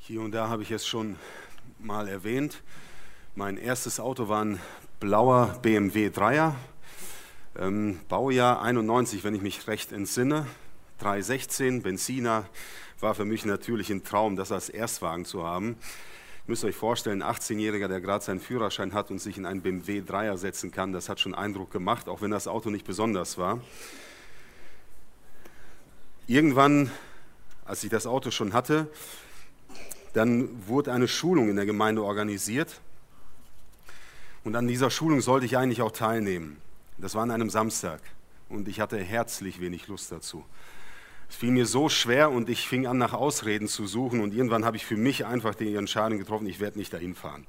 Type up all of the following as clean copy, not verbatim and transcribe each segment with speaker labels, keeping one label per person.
Speaker 1: Hier und da habe ich es schon mal erwähnt. Mein erstes Auto war ein blauer BMW 3er, Baujahr 91, wenn ich mich recht entsinne. 316, Benziner, war für mich natürlich ein Traum, das als Erstwagen zu haben. Ihr müsst euch vorstellen, ein 18-Jähriger, der gerade seinen Führerschein hat und sich in einen BMW 3er setzen kann, das hat schon Eindruck gemacht, auch wenn das Auto nicht besonders war. Irgendwann, als ich das Auto schon hatte, dann wurde eine Schulung in der Gemeinde organisiert und an dieser Schulung sollte ich eigentlich auch teilnehmen. Das war an einem Samstag und ich hatte herzlich wenig Lust dazu. Es fiel mir so schwer und ich fing an, nach Ausreden zu suchen und irgendwann habe ich für mich einfach die Entscheidung getroffen, ich werde nicht dahin fahren.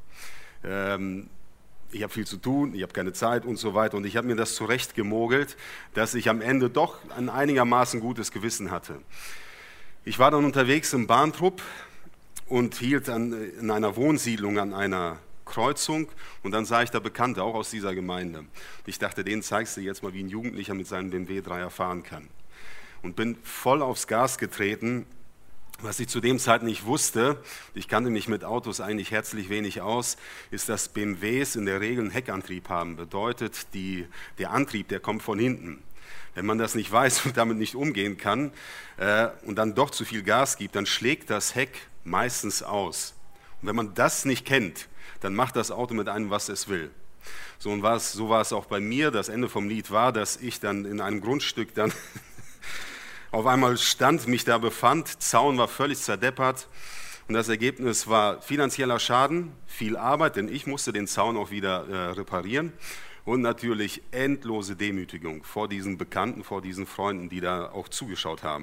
Speaker 1: Ich habe viel zu tun, ich habe keine Zeit und so weiter und ich habe mir das zurechtgemogelt, dass ich am Ende doch ein einigermaßen gutes Gewissen hatte. Ich war dann unterwegs im Bahntrupp und hielt in einer Wohnsiedlung an einer Kreuzung und dann sah ich da Bekannte, auch aus dieser Gemeinde. Ich dachte, denen zeigst du jetzt mal, wie ein Jugendlicher mit seinem BMW 3er fahren kann. Und bin voll aufs Gas getreten, was ich zu dem Zeitpunkt nicht wusste, ich kannte mich mit Autos eigentlich herzlich wenig aus, ist, dass BMWs in der Regel einen Heckantrieb haben. Bedeutet, der Antrieb, der kommt von hinten. Wenn man das nicht weiß und damit nicht umgehen kann und dann doch zu viel Gas gibt, dann schlägt das Heck meistens aus. Und wenn man das nicht kennt, dann macht das Auto mit einem, was es will. So war es auch bei mir. Das Ende vom Lied war, dass ich dann in einem Grundstück dann auf einmal stand, mich da befand. Zaun war völlig zerdeppert und das Ergebnis war finanzieller Schaden, viel Arbeit, denn ich musste den Zaun auch wieder reparieren. Und natürlich endlose Demütigung vor diesen Bekannten, vor diesen Freunden, die da auch zugeschaut haben.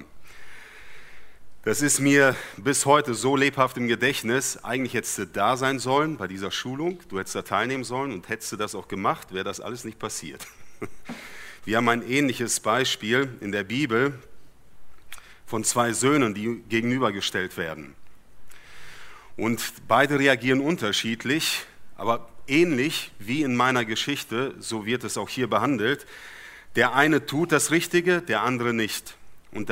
Speaker 1: Das ist mir bis heute so lebhaft im Gedächtnis. Eigentlich hättest du da sein sollen bei dieser Schulung, du hättest da teilnehmen sollen und hättest du das auch gemacht, wäre das alles nicht passiert. Wir haben ein ähnliches Beispiel in der Bibel von zwei Söhnen, die gegenübergestellt werden. Und beide reagieren unterschiedlich, aber ähnlich wie in meiner Geschichte, so wird es auch hier behandelt. Der eine tut das Richtige, der andere nicht. Und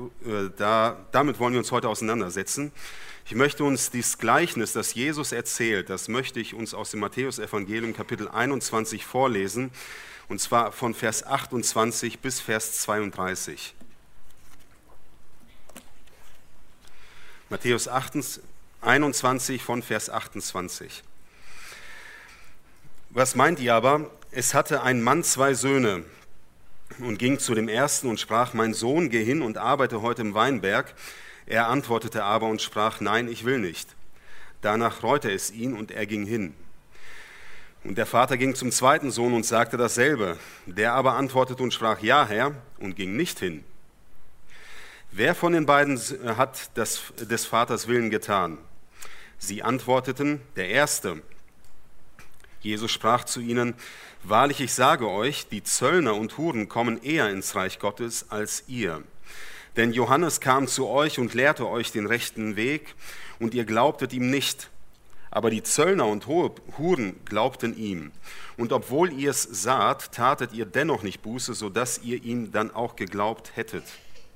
Speaker 1: damit wollen wir uns heute auseinandersetzen. Ich möchte uns dieses Gleichnis, das Jesus erzählt, das möchte ich uns aus dem Matthäus-Evangelium Kapitel 21 vorlesen, und zwar von Vers 28 bis Vers 32. Matthäus 21 von Vers 28. Was meint ihr aber? Es hatte ein Mann zwei Söhne und ging zu dem ersten und sprach, mein Sohn, geh hin und arbeite heute im Weinberg. Er antwortete aber und sprach, nein, ich will nicht. Danach reute es ihn und er ging hin. Und der Vater ging zum zweiten Sohn und sagte dasselbe. Der aber antwortete und sprach, ja, Herr, und ging nicht hin. Wer von den beiden hat des Vaters Willen getan? Sie antworteten, der Erste. Jesus sprach zu ihnen, wahrlich, ich sage euch, die Zöllner und Huren kommen eher ins Reich Gottes als ihr. Denn Johannes kam zu euch und lehrte euch den rechten Weg, und ihr glaubtet ihm nicht. Aber die Zöllner und Huren glaubten ihm. Und obwohl ihr es saht, tatet ihr dennoch nicht Buße, sodass ihr ihm dann auch geglaubt hättet.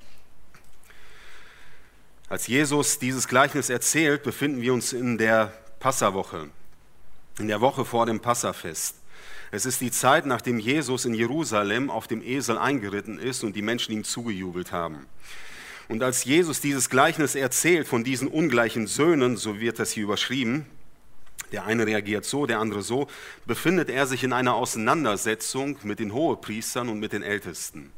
Speaker 1: Als Jesus dieses Gleichnis erzählt, befinden wir uns in der Passawoche. In der Woche vor dem Passafest. Es ist die Zeit, nachdem Jesus in Jerusalem auf dem Esel eingeritten ist und die Menschen ihm zugejubelt haben. Und als Jesus dieses Gleichnis erzählt von diesen ungleichen Söhnen, so wird das hier überschrieben, der eine reagiert so, der andere so, befindet er sich in einer Auseinandersetzung mit den Hohepriestern und mit den Ältesten.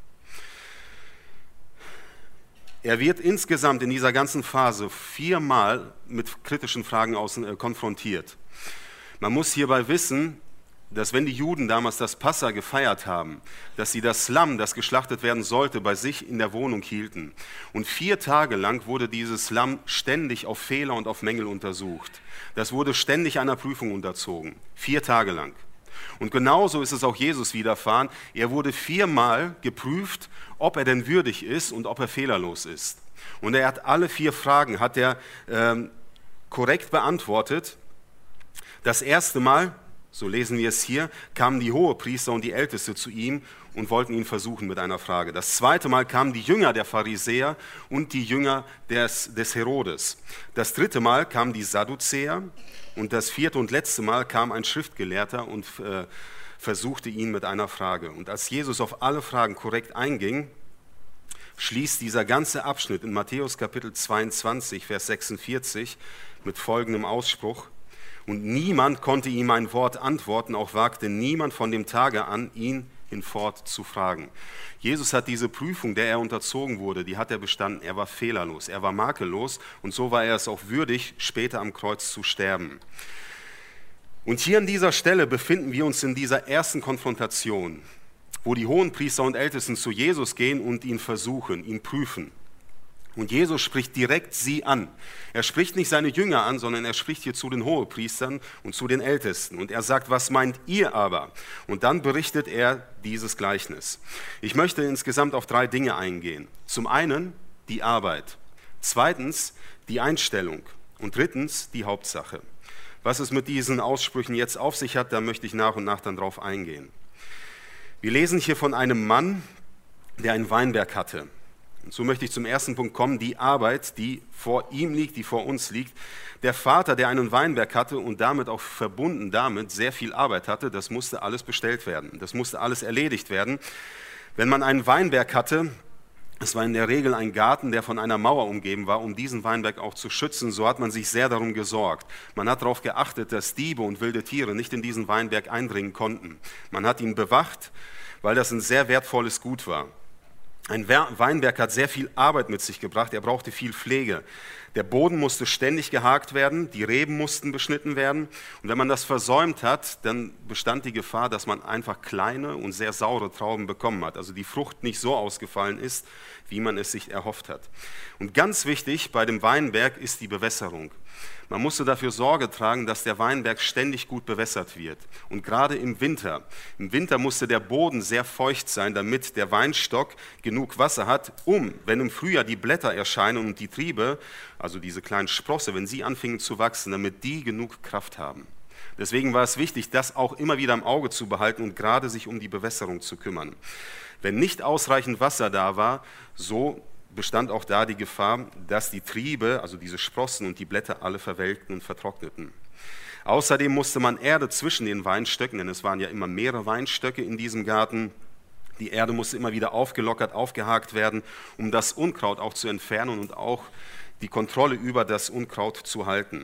Speaker 1: Er wird insgesamt in dieser ganzen Phase 4-mal mit kritischen Fragen konfrontiert. Man muss hierbei wissen, dass wenn die Juden damals das Passa gefeiert haben, dass sie das Lamm, das geschlachtet werden sollte, bei sich in der Wohnung hielten. Und 4 Tage lang wurde dieses Lamm ständig auf Fehler und auf Mängel untersucht. Das wurde ständig einer Prüfung unterzogen, 4 Tage lang. Und genauso ist es auch Jesus widerfahren. Er wurde 4-mal geprüft, ob er denn würdig ist und ob er fehlerlos ist. Und er hat alle 4 Fragen korrekt beantwortet. Das erste Mal so lesen wir es hier, kamen die Hohepriester und die Älteste zu ihm und wollten ihn versuchen mit einer Frage. Das zweite Mal kamen die Jünger der Pharisäer und die Jünger des Herodes. Das dritte Mal kamen die Sadduzäer und das vierte und letzte Mal kam ein Schriftgelehrter und versuchte ihn mit einer Frage. Und als Jesus auf alle Fragen korrekt einging, schließt dieser ganze Abschnitt in Matthäus Kapitel 22, Vers 46 mit folgendem Ausspruch: Und niemand konnte ihm ein Wort antworten, auch wagte niemand von dem Tage an, ihn hinfort zu fragen. Jesus hat diese Prüfung, der er unterzogen wurde, die hat er bestanden. Er war fehlerlos, er war makellos und so war er es auch würdig, später am Kreuz zu sterben. Und hier an dieser Stelle befinden wir uns in dieser ersten Konfrontation, wo die Hohenpriester und Ältesten zu Jesus gehen und ihn versuchen, ihn prüfen. Und Jesus spricht direkt sie an. Er spricht nicht seine Jünger an, sondern er spricht hier zu den Hohepriestern und zu den Ältesten. Und er sagt, was meint ihr aber? Und dann berichtet er dieses Gleichnis. Ich möchte insgesamt auf 3 Dinge eingehen. Zum einen die Arbeit, zweitens die Einstellung und drittens die Hauptsache. Was es mit diesen Aussprüchen jetzt auf sich hat, da möchte ich nach und nach dann drauf eingehen. Wir lesen hier von einem Mann, der einen Weinberg hatte. Und so möchte ich zum ersten Punkt kommen, die Arbeit, die vor ihm liegt, die vor uns liegt. Der Vater, der einen Weinberg hatte und damit auch verbunden damit sehr viel Arbeit hatte, das musste alles bestellt werden, das musste alles erledigt werden. Wenn man einen Weinberg hatte, es war in der Regel ein Garten, der von einer Mauer umgeben war, um diesen Weinberg auch zu schützen, so hat man sich sehr darum gesorgt. Man hat darauf geachtet, dass Diebe und wilde Tiere nicht in diesen Weinberg eindringen konnten. Man hat ihn bewacht, weil das ein sehr wertvolles Gut war. Ein Weinberg hat sehr viel Arbeit mit sich gebracht, er brauchte viel Pflege. Der Boden musste ständig gehakt werden, die Reben mussten beschnitten werden. Und wenn man das versäumt hat, dann bestand die Gefahr, dass man einfach kleine und sehr saure Trauben bekommen hat. Also die Frucht nicht so ausgefallen ist, wie man es sich erhofft hat. Und ganz wichtig bei dem Weinberg ist die Bewässerung. Man musste dafür Sorge tragen, dass der Weinberg ständig gut bewässert wird. Und gerade im Winter musste der Boden sehr feucht sein, damit der Weinstock genug Wasser hat, wenn im Frühjahr die Blätter erscheinen und die Triebe, also diese kleinen Sprosse, wenn sie anfingen zu wachsen, damit die genug Kraft haben. Deswegen war es wichtig, das auch immer wieder im Auge zu behalten und gerade sich um die Bewässerung zu kümmern. Wenn nicht ausreichend Wasser da war, so bestand auch da die Gefahr, dass die Triebe, also diese Sprossen und die Blätter alle verwelkten und vertrockneten. Außerdem musste man Erde zwischen den Weinstöcken, denn es waren ja immer mehrere Weinstöcke in diesem Garten, die Erde musste immer wieder aufgelockert, aufgehakt werden, um das Unkraut auch zu entfernen und auch die Kontrolle über das Unkraut zu halten.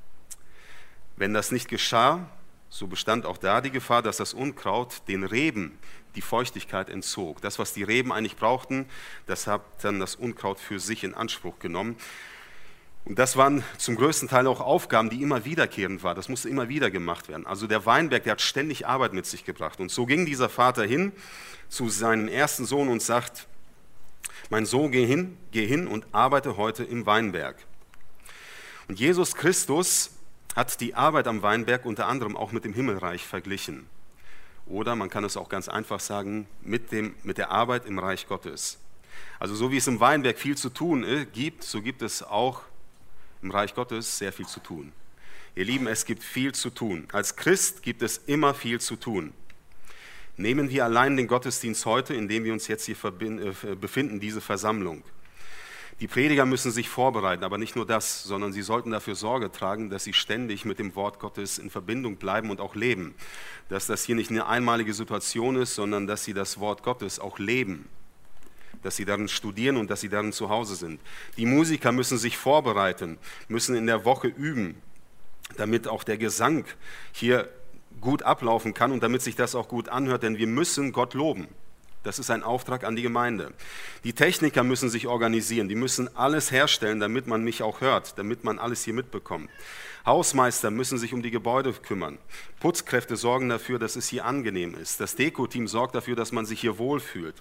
Speaker 1: Wenn das nicht geschah, so bestand auch da die Gefahr, dass das Unkraut den Reben die Feuchtigkeit entzog. Das, was die Reben eigentlich brauchten, das hat dann das Unkraut für sich in Anspruch genommen. Und das waren zum größten Teil auch Aufgaben, die immer wiederkehrend waren. Das musste immer wieder gemacht werden. Also der Weinberg, der hat ständig Arbeit mit sich gebracht. Und so ging dieser Vater hin zu seinem ersten Sohn und sagt: Mein Sohn, geh hin und arbeite heute im Weinberg. Und Jesus Christus hat die Arbeit am Weinberg unter anderem auch mit dem Himmelreich verglichen. Oder man kann es auch ganz einfach sagen, mit der Arbeit im Reich Gottes. Also so wie es im Weinberg viel zu tun gibt, so gibt es auch im Reich Gottes sehr viel zu tun. Ihr Lieben, es gibt viel zu tun. Als Christ gibt es immer viel zu tun. Nehmen wir allein den Gottesdienst heute, in dem wir uns jetzt hier befinden, diese Versammlung. Die Prediger müssen sich vorbereiten, aber nicht nur das, sondern sie sollten dafür Sorge tragen, dass sie ständig mit dem Wort Gottes in Verbindung bleiben und auch leben. Dass das hier nicht eine einmalige Situation ist, sondern dass sie das Wort Gottes auch leben. Dass sie darin studieren und dass sie darin zu Hause sind. Die Musiker müssen sich vorbereiten, müssen in der Woche üben, damit auch der Gesang hier gut ablaufen kann und damit sich das auch gut anhört, denn wir müssen Gott loben. Das ist ein Auftrag an die Gemeinde. Die Techniker müssen sich organisieren, die müssen alles herstellen, damit man mich auch hört, damit man alles hier mitbekommt. Hausmeister müssen sich um die Gebäude kümmern. Putzkräfte sorgen dafür, dass es hier angenehm ist. Das Deko-Team sorgt dafür, dass man sich hier wohlfühlt.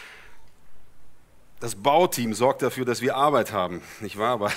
Speaker 1: Das Bauteam sorgt dafür, dass wir Arbeit haben. Nicht wahr? Aber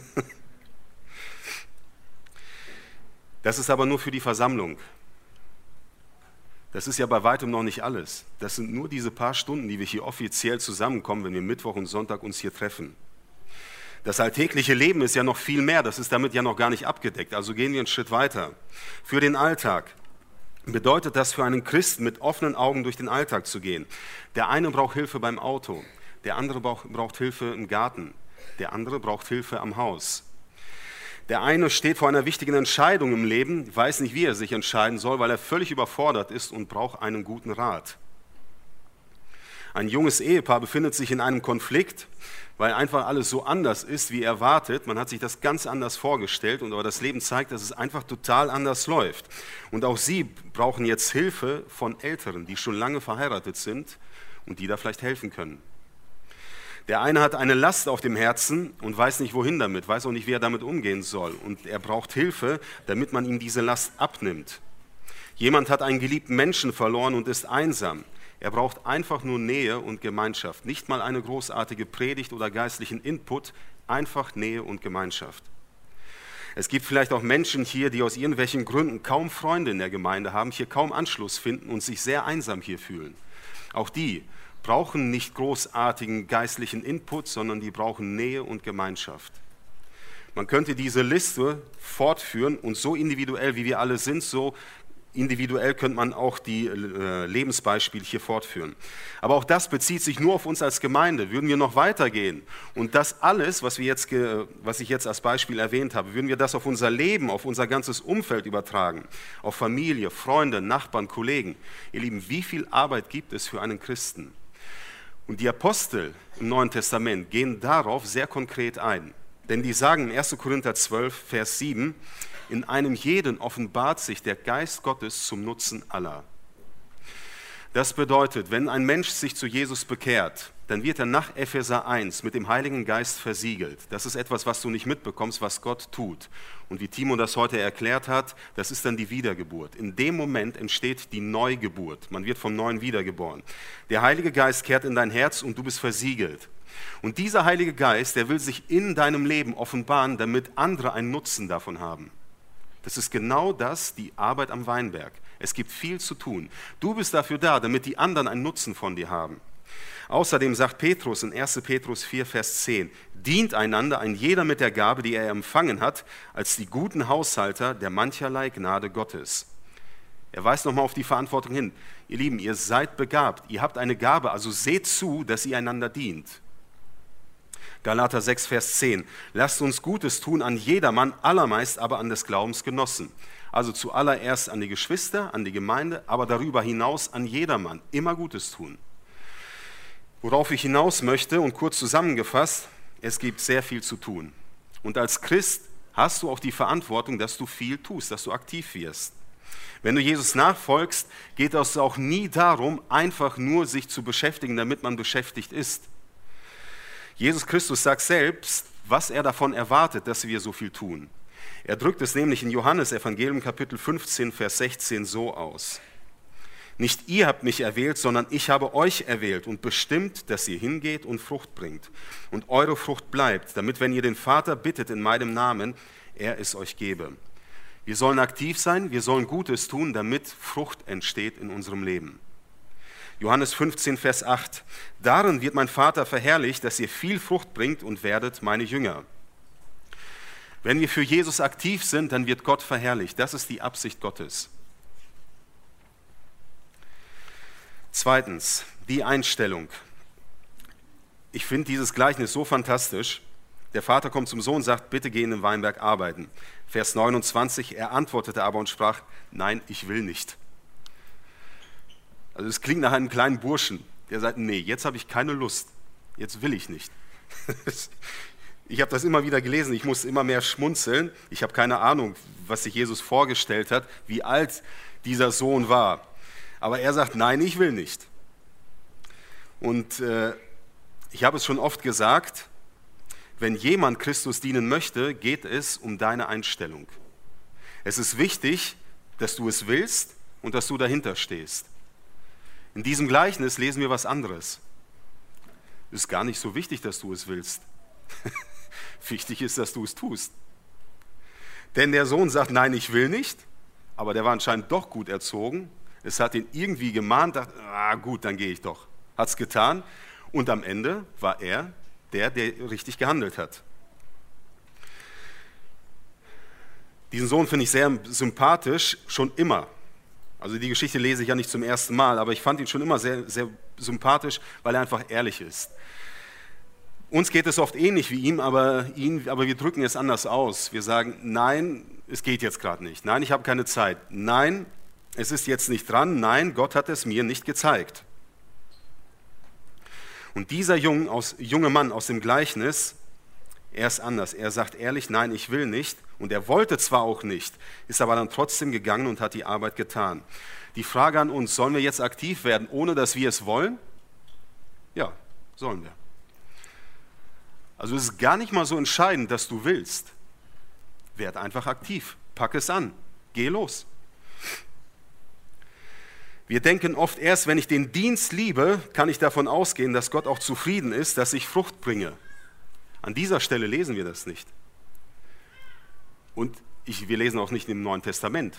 Speaker 1: das ist aber nur für die Versammlung. Das ist ja bei weitem noch nicht alles. Das sind nur diese paar Stunden, die wir hier offiziell zusammenkommen, wenn wir Mittwoch und Sonntag uns hier treffen. Das alltägliche Leben ist ja noch viel mehr, das ist damit ja noch gar nicht abgedeckt. Also gehen wir einen Schritt weiter. Für den Alltag. bedeutet das für einen Christen, mit offenen Augen durch den Alltag zu gehen. Der eine braucht Hilfe beim Auto, der andere braucht Hilfe im Garten, der andere braucht Hilfe am Haus. Der eine steht vor einer wichtigen Entscheidung im Leben, weiß nicht, wie er sich entscheiden soll, weil er völlig überfordert ist und braucht einen guten Rat. Ein junges Ehepaar befindet sich in einem Konflikt, weil einfach alles so anders ist, wie erwartet. Man hat sich das ganz anders vorgestellt, aber das Leben zeigt, dass es einfach total anders läuft. Und auch sie brauchen jetzt Hilfe von Älteren, die schon lange verheiratet sind und die da vielleicht helfen können. Der eine hat eine Last auf dem Herzen und weiß nicht, wohin damit, weiß auch nicht, wie er damit umgehen soll. Und er braucht Hilfe, damit man ihm diese Last abnimmt. Jemand hat einen geliebten Menschen verloren und ist einsam. Er braucht einfach nur Nähe und Gemeinschaft. Nicht mal eine großartige Predigt oder geistlichen Input, einfach Nähe und Gemeinschaft. Es gibt vielleicht auch Menschen hier, die aus irgendwelchen Gründen kaum Freunde in der Gemeinde haben, hier kaum Anschluss finden und sich sehr einsam hier fühlen. Auch die brauchen nicht großartigen geistlichen Input, sondern die brauchen Nähe und Gemeinschaft. Man könnte diese Liste fortführen und so individuell, wie wir alle sind, so individuell könnte man auch die Lebensbeispiele hier fortführen. Aber auch das bezieht sich nur auf uns als Gemeinde. Würden wir noch weitergehen und das alles, was ich jetzt als Beispiel erwähnt habe, würden wir das auf unser Leben, auf unser ganzes Umfeld übertragen, auf Familie, Freunde, Nachbarn, Kollegen. Ihr Lieben, wie viel Arbeit gibt es für einen Christen? Und die Apostel im Neuen Testament gehen darauf sehr konkret ein. Denn die sagen in 1. Korinther 12, Vers 7, in einem jeden offenbart sich der Geist Gottes zum Nutzen aller. Das bedeutet, wenn ein Mensch sich zu Jesus bekehrt, dann wird er nach Epheser 1 mit dem Heiligen Geist versiegelt. Das ist etwas, was du nicht mitbekommst, was Gott tut. Und wie Timo das heute erklärt hat, das ist dann die Wiedergeburt. In dem Moment entsteht die Neugeburt. Man wird vom Neuen wiedergeboren. Der Heilige Geist kehrt in dein Herz und du bist versiegelt. Und dieser Heilige Geist, der will sich in deinem Leben offenbaren, damit andere einen Nutzen davon haben. Das ist genau das, die Arbeit am Weinberg. Es gibt viel zu tun. Du bist dafür da, damit die anderen einen Nutzen von dir haben. Außerdem sagt Petrus in 1. Petrus 4, Vers 10, dient einander ein jeder mit der Gabe, die er empfangen hat, als die guten Haushalter der mancherlei Gnade Gottes. Er weist nochmal auf die Verantwortung hin. Ihr Lieben, ihr seid begabt, ihr habt eine Gabe, also seht zu, dass ihr einander dient. Galater 6, Vers 10. Lasst uns Gutes tun an jedermann, allermeist aber an des Glaubens Genossen. Also zuallererst an die Geschwister, an die Gemeinde, aber darüber hinaus an jedermann. Immer Gutes tun. Worauf ich hinaus möchte und kurz zusammengefasst, es gibt sehr viel zu tun. Und als Christ hast du auch die Verantwortung, dass du viel tust, dass du aktiv wirst. Wenn du Jesus nachfolgst, geht es auch nie darum, einfach nur sich zu beschäftigen, damit man beschäftigt ist. Jesus Christus sagt selbst, was er davon erwartet, dass wir so viel tun. Er drückt es nämlich in Johannes Evangelium Kapitel 15, Vers 16 so aus. Nicht ihr habt mich erwählt, sondern ich habe euch erwählt und bestimmt, dass ihr hingeht und Frucht bringt und eure Frucht bleibt, damit, wenn ihr den Vater bittet in meinem Namen, er es euch gebe. Wir sollen aktiv sein, wir sollen Gutes tun, damit Frucht entsteht in unserem Leben. Johannes 15, Vers 8. Darin wird mein Vater verherrlicht, dass ihr viel Frucht bringt und werdet meine Jünger. Wenn wir für Jesus aktiv sind, dann wird Gott verherrlicht. Das ist die Absicht Gottes. Zweitens, die Einstellung. Ich finde dieses Gleichnis so fantastisch. Der Vater kommt zum Sohn und sagt, bitte geh in den Weinberg arbeiten. Vers 29, er antwortete aber und sprach, nein, ich will nicht. Also es klingt nach einem kleinen Burschen, der sagt, nee, jetzt habe ich keine Lust, jetzt will ich nicht. Ich habe das immer wieder gelesen, ich muss immer mehr schmunzeln. Ich habe keine Ahnung, was sich Jesus vorgestellt hat, wie alt dieser Sohn war. Aber er sagt, nein, ich will nicht. Und ich habe es schon oft gesagt, wenn jemand Christus dienen möchte, geht es um deine Einstellung. Es ist wichtig, dass du es willst und dass du dahinter stehst. In diesem Gleichnis lesen wir was anderes. Es ist gar nicht so wichtig, dass du es willst. Wichtig ist, dass du es tust. Denn der Sohn sagt, nein, ich will nicht, aber der war anscheinend doch gut erzogen. Es hat ihn irgendwie gemahnt, dachte, gut, dann gehe ich doch. Hat es getan und am Ende war er der richtig gehandelt hat. Diesen Sohn finde ich sehr sympathisch, schon immer. Also die Geschichte lese ich ja nicht zum ersten Mal, aber ich fand ihn schon immer sehr, sehr sympathisch, weil er einfach ehrlich ist. Uns geht es oft ähnlich wie ihm, aber wir drücken es anders aus. Wir sagen, nein, es geht jetzt gerade nicht. Nein, ich habe keine Zeit. Nein, es ist jetzt nicht dran. Nein, Gott hat es mir nicht gezeigt. Und dieser junge Mann aus dem Gleichnis, er ist anders. Er sagt ehrlich, nein, ich will nicht. Und er wollte zwar auch nicht, ist aber dann trotzdem gegangen und hat die Arbeit getan. Die Frage an uns, sollen wir jetzt aktiv werden, ohne dass wir es wollen? Ja, sollen wir. Also es ist gar nicht mal so entscheidend, dass du willst. Werd einfach aktiv, pack es an, geh los. Wir denken oft erst, wenn ich den Dienst liebe, kann ich davon ausgehen, dass Gott auch zufrieden ist, dass ich Frucht bringe. An dieser Stelle lesen wir das nicht. Und wir lesen auch nicht im Neuen Testament.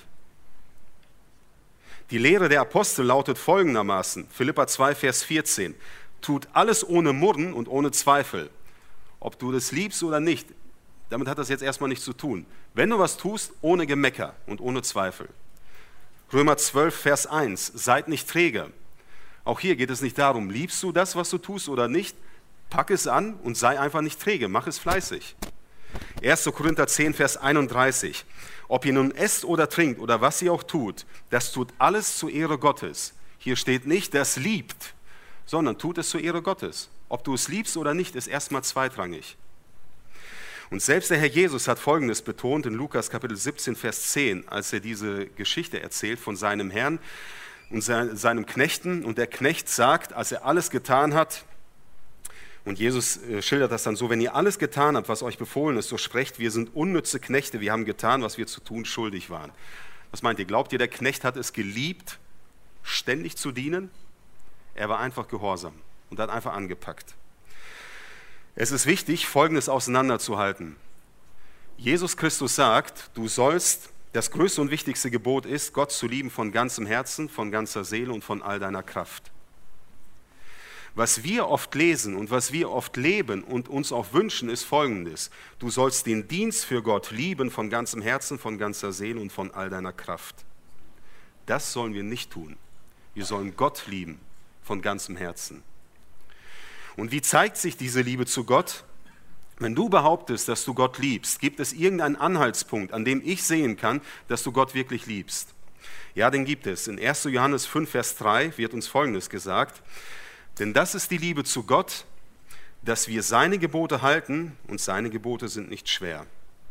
Speaker 1: Die Lehre der Apostel lautet folgendermaßen, Philipper 2, Vers 14, tut alles ohne Murren und ohne Zweifel. Ob du das liebst oder nicht, damit hat das jetzt erstmal nichts zu tun. Wenn du was tust, ohne Gemecker und ohne Zweifel. Römer 12, Vers 1, seid nicht träge. Auch hier geht es nicht darum, liebst du das, was du tust oder nicht, pack es an und sei einfach nicht träge, mach es fleißig. 1. Korinther 10, Vers 31, ob ihr nun esst oder trinkt oder was ihr auch tut, das tut alles zur Ehre Gottes. Hier steht nicht, das liebt, sondern tut es zur Ehre Gottes. Ob du es liebst oder nicht, ist erstmal zweitrangig. Und selbst der Herr Jesus hat Folgendes betont in Lukas Kapitel 17, Vers 10, als er diese Geschichte erzählt von seinem Herrn und seinem Knechten. Und der Knecht sagt, als er alles getan hat, und Jesus schildert das dann so, wenn ihr alles getan habt, was euch befohlen ist, so sprecht, wir sind unnütze Knechte, wir haben getan, was wir zu tun schuldig waren. Was meint ihr? Glaubt ihr, der Knecht hat es geliebt, ständig zu dienen? Er war einfach gehorsam und hat einfach angepackt. Es ist wichtig, Folgendes auseinanderzuhalten. Jesus Christus sagt, das größte und wichtigste Gebot ist, Gott zu lieben von ganzem Herzen, von ganzer Seele und von all deiner Kraft. Was wir oft lesen und was wir oft leben und uns auch wünschen, ist Folgendes. Du sollst den Dienst für Gott lieben von ganzem Herzen, von ganzer Seele und von all deiner Kraft. Das sollen wir nicht tun. Wir sollen Gott lieben von ganzem Herzen. Und wie zeigt sich diese Liebe zu Gott? Wenn du behauptest, dass du Gott liebst, gibt es irgendeinen Anhaltspunkt, an dem ich sehen kann, dass du Gott wirklich liebst? Ja, den gibt es. In 1. Johannes 5, Vers 3 wird uns Folgendes gesagt. Denn das ist die Liebe zu Gott, dass wir seine Gebote halten und seine Gebote sind nicht schwer.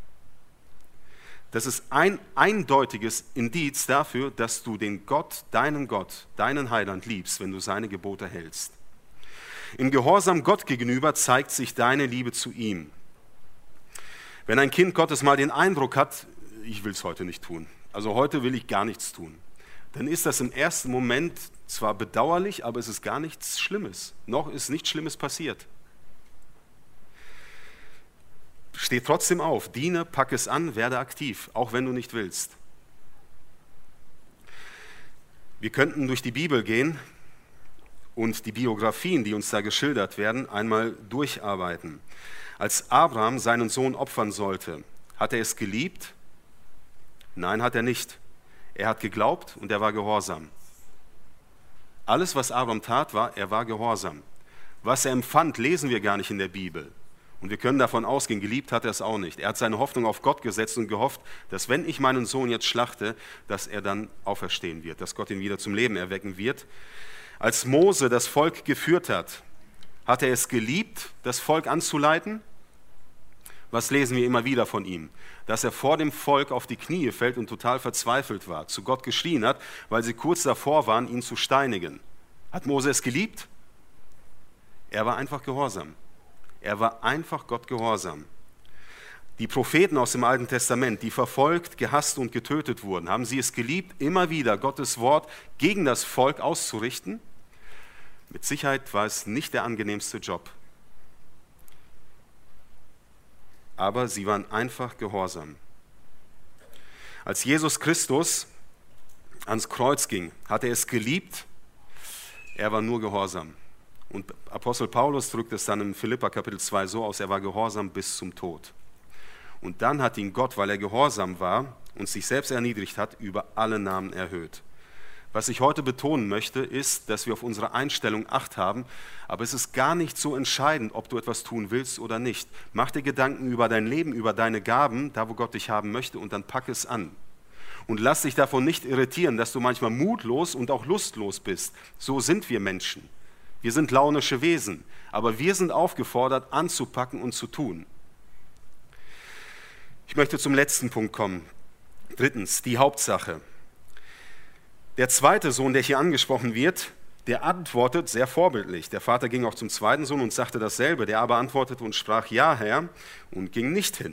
Speaker 1: Das ist ein eindeutiges Indiz dafür, dass du den Gott, deinen Heiland liebst, wenn du seine Gebote hältst. Im Gehorsam Gott gegenüber zeigt sich deine Liebe zu ihm. Wenn ein Kind Gottes mal den Eindruck hat, ich will es heute nicht tun, also heute will ich gar nichts tun, dann ist das im ersten Moment zwar bedauerlich, aber es ist gar nichts Schlimmes. Noch ist nichts Schlimmes passiert. Steh trotzdem auf, diene, pack es an, werde aktiv, auch wenn du nicht willst. Wir könnten durch die Bibel gehen und die Biografien, die uns da geschildert werden, einmal durcharbeiten. Als Abraham seinen Sohn opfern sollte, hat er es geliebt? Nein, hat er nicht. Er hat geglaubt und er war gehorsam. Alles, was Abraham tat, er war gehorsam. Was er empfand, lesen wir gar nicht in der Bibel. Und wir können davon ausgehen, geliebt hat er es auch nicht. Er hat seine Hoffnung auf Gott gesetzt und gehofft, dass wenn ich meinen Sohn jetzt schlachte, dass er dann auferstehen wird, dass Gott ihn wieder zum Leben erwecken wird. Als Mose das Volk geführt hat, hat er es geliebt, das Volk anzuleiten? Was lesen wir immer wieder von ihm? Dass er vor dem Volk auf die Knie fällt und total verzweifelt war, zu Gott geschrien hat, weil sie kurz davor waren, ihn zu steinigen. Hat Mose es geliebt? Er war einfach gehorsam. Er war einfach Gott gehorsam. Die Propheten aus dem Alten Testament, die verfolgt, gehasst und getötet wurden, haben sie es geliebt, immer wieder Gottes Wort gegen das Volk auszurichten? Mit Sicherheit war es nicht der angenehmste Job. Aber sie waren einfach gehorsam. Als Jesus Christus ans Kreuz ging, hat er es geliebt, er war nur gehorsam. Und Apostel Paulus drückt es dann in Philipper Kapitel 2 so aus, er war gehorsam bis zum Tod. Und dann hat ihn Gott, weil er gehorsam war und sich selbst erniedrigt hat, über alle Namen erhöht. Was ich heute betonen möchte, ist, dass wir auf unsere Einstellung Acht haben, aber es ist gar nicht so entscheidend, ob du etwas tun willst oder nicht. Mach dir Gedanken über dein Leben, über deine Gaben, da wo Gott dich haben möchte, und dann pack es an. Und lass dich davon nicht irritieren, dass du manchmal mutlos und auch lustlos bist. So sind wir Menschen. Wir sind launische Wesen, aber wir sind aufgefordert, anzupacken und zu tun. Ich möchte zum letzten Punkt kommen. Drittens, die Hauptsache. Der zweite Sohn, der hier angesprochen wird, der antwortet sehr vorbildlich. Der Vater ging auch zum zweiten Sohn und sagte dasselbe. Der aber antwortete und sprach, ja, Herr, und ging nicht hin.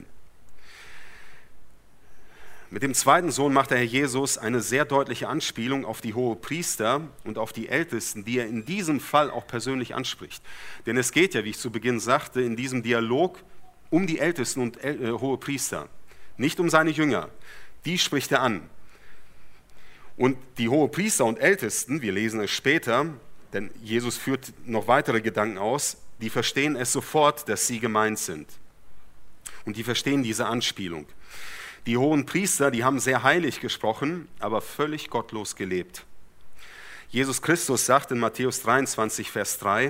Speaker 1: Mit dem zweiten Sohn macht der Herr Jesus eine sehr deutliche Anspielung auf die Hohepriester und auf die Ältesten, die er in diesem Fall auch persönlich anspricht. Denn es geht ja, wie ich zu Beginn sagte, in diesem Dialog um die Ältesten und Hohepriester, nicht um seine Jünger. Die spricht er an. Und die Hohepriester und Ältesten, wir lesen es später, denn Jesus führt noch weitere Gedanken aus, die verstehen es sofort, dass sie gemeint sind. Und die verstehen diese Anspielung. Die hohen Priester, die haben sehr heilig gesprochen, aber völlig gottlos gelebt. Jesus Christus sagt in Matthäus 23, Vers 3,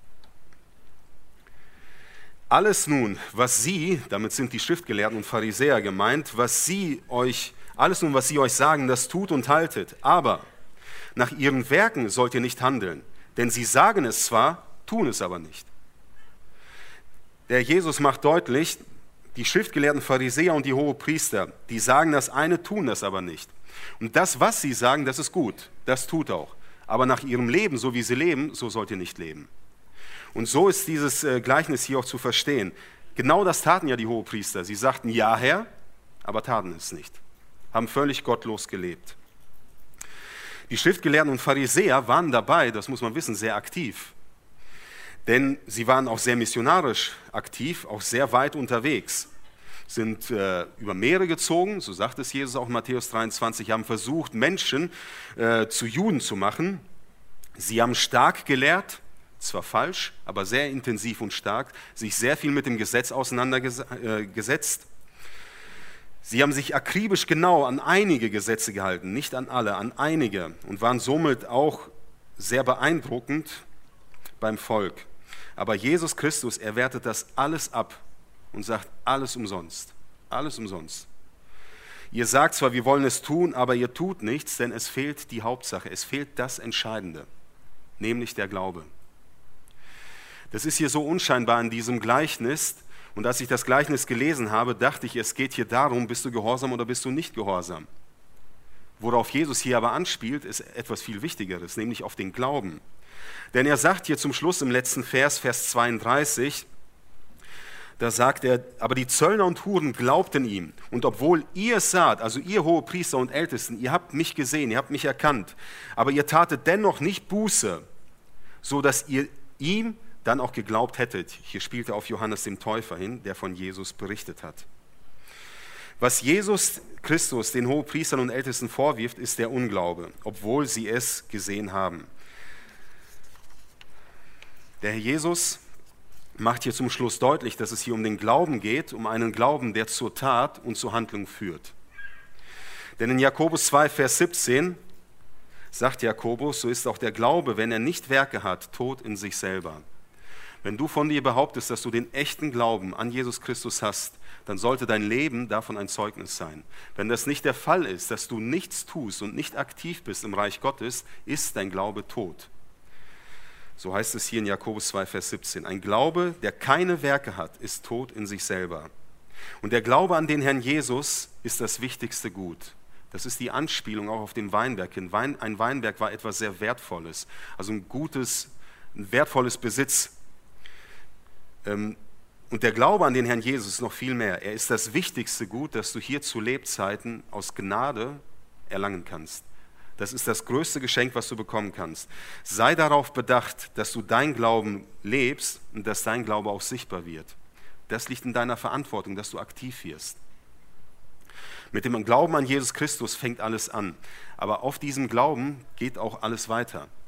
Speaker 1: alles nun, was sie, damit sind die Schriftgelehrten und Pharisäer gemeint, alles nun, was sie euch sagen, das tut und haltet. Aber nach ihren Werken sollt ihr nicht handeln, denn sie sagen es zwar, tun es aber nicht. Der Jesus macht deutlich, die Schriftgelehrten Pharisäer und die Hohepriester, die sagen das eine, tun das aber nicht. Und das, was sie sagen, das ist gut, das tut auch. Aber nach ihrem Leben, so wie sie leben, so sollt ihr nicht leben. Und so ist dieses Gleichnis hier auch zu verstehen. Genau das taten ja die Hohepriester. Sie sagten, ja Herr, aber taten es nicht. Haben völlig gottlos gelebt. Die Schriftgelehrten und Pharisäer waren dabei, das muss man wissen, sehr aktiv. Denn sie waren auch sehr missionarisch aktiv, auch sehr weit unterwegs. Sind über Meere gezogen, so sagt es Jesus auch in Matthäus 23, haben versucht, Menschen zu Juden zu machen. Sie haben stark gelehrt, zwar falsch, aber sehr intensiv und stark, sich sehr viel mit dem Gesetz auseinandergesetzt. Sie haben sich akribisch genau an einige Gesetze gehalten, nicht an alle, an einige, und waren somit auch sehr beeindruckend beim Volk. Aber Jesus Christus, er wertet das alles ab und sagt, alles umsonst, alles umsonst. Ihr sagt zwar, wir wollen es tun, aber ihr tut nichts, denn es fehlt die Hauptsache, es fehlt das Entscheidende, nämlich der Glaube. Das ist hier so unscheinbar in diesem Gleichnis. Und als ich das Gleichnis gelesen habe, dachte ich, es geht hier darum, bist du gehorsam oder bist du nicht gehorsam. Worauf Jesus hier aber anspielt, ist etwas viel Wichtigeres, nämlich auf den Glauben. Denn er sagt hier zum Schluss im letzten Vers, Vers 32, da sagt er, aber die Zöllner und Huren glaubten ihm. Und obwohl ihr es saht, also ihr Hohepriester und Ältesten, ihr habt mich gesehen, ihr habt mich erkannt, aber ihr tatet dennoch nicht Buße, so dass ihr ihm dann auch geglaubt hättet. Hier spielt er auf Johannes dem Täufer hin, der von Jesus berichtet hat. Was Jesus Christus den Hohepriestern und Ältesten vorwirft, ist der Unglaube, obwohl sie es gesehen haben. Der Herr Jesus macht hier zum Schluss deutlich, dass es hier um den Glauben geht, um einen Glauben, der zur Tat und zur Handlung führt. Denn in Jakobus 2, Vers 17 sagt Jakobus, so ist auch der Glaube, wenn er nicht Werke hat, tot in sich selber. Wenn du von dir behauptest, dass du den echten Glauben an Jesus Christus hast, dann sollte dein Leben davon ein Zeugnis sein. Wenn das nicht der Fall ist, dass du nichts tust und nicht aktiv bist im Reich Gottes, ist dein Glaube tot. So heißt es hier in Jakobus 2, Vers 17. Ein Glaube, der keine Werke hat, ist tot in sich selber. Und der Glaube an den Herrn Jesus ist das wichtigste Gut. Das ist die Anspielung auch auf den Weinberg hin. Ein Weinberg war etwas sehr Wertvolles, also ein wertvolles Besitz. Und der Glaube an den Herrn Jesus ist noch viel mehr. Er ist das wichtigste Gut, das du hier zu Lebzeiten aus Gnade erlangen kannst. Das ist das größte Geschenk, was du bekommen kannst. Sei darauf bedacht, dass du dein Glauben lebst und dass dein Glaube auch sichtbar wird. Das liegt in deiner Verantwortung, dass du aktiv wirst. Mit dem Glauben an Jesus Christus fängt alles an. Aber auf diesem Glauben geht auch alles weiter.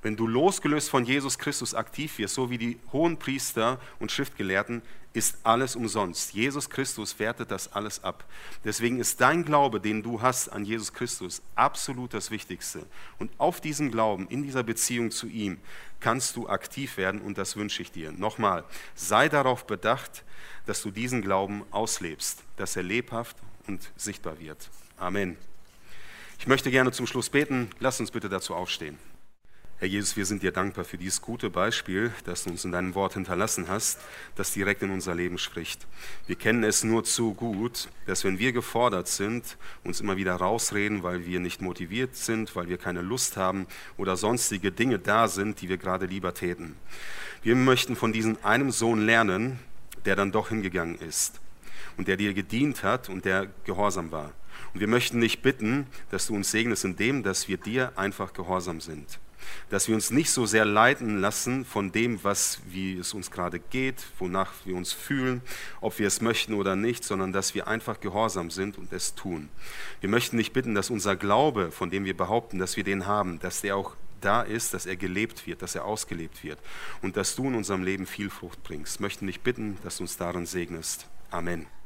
Speaker 1: Wenn du losgelöst von Jesus Christus aktiv wirst, so wie die Hohenpriester und Schriftgelehrten, ist alles umsonst. Jesus Christus wertet das alles ab. Deswegen ist dein Glaube, den du hast an Jesus Christus, absolut das Wichtigste. Und auf diesem Glauben, in dieser Beziehung zu ihm, kannst du aktiv werden und das wünsche ich dir. Nochmal, sei darauf bedacht, dass du diesen Glauben auslebst, dass er lebhaft und sichtbar wird. Amen. Ich möchte gerne zum Schluss beten. Lass uns bitte dazu aufstehen. Herr Jesus, wir sind dir dankbar für dieses gute Beispiel, das du uns in deinem Wort hinterlassen hast, das direkt in unser Leben spricht. Wir kennen es nur zu gut, dass wenn wir gefordert sind, uns immer wieder rausreden, weil wir nicht motiviert sind, weil wir keine Lust haben oder sonstige Dinge da sind, die wir gerade lieber täten. Wir möchten von diesem einem Sohn lernen, der dann doch hingegangen ist und der dir gedient hat und der gehorsam war. Und wir möchten dich bitten, dass du uns segnest in dem, dass wir dir einfach gehorsam sind. Dass wir uns nicht so sehr leiten lassen von dem, wie es uns gerade geht, wonach wir uns fühlen, ob wir es möchten oder nicht, sondern dass wir einfach gehorsam sind und es tun. Wir möchten dich bitten, dass unser Glaube, von dem wir behaupten, dass wir den haben, dass der auch da ist, dass er gelebt wird, dass er ausgelebt wird und dass du in unserem Leben viel Frucht bringst. Wir möchten dich bitten, dass du uns darin segnest. Amen.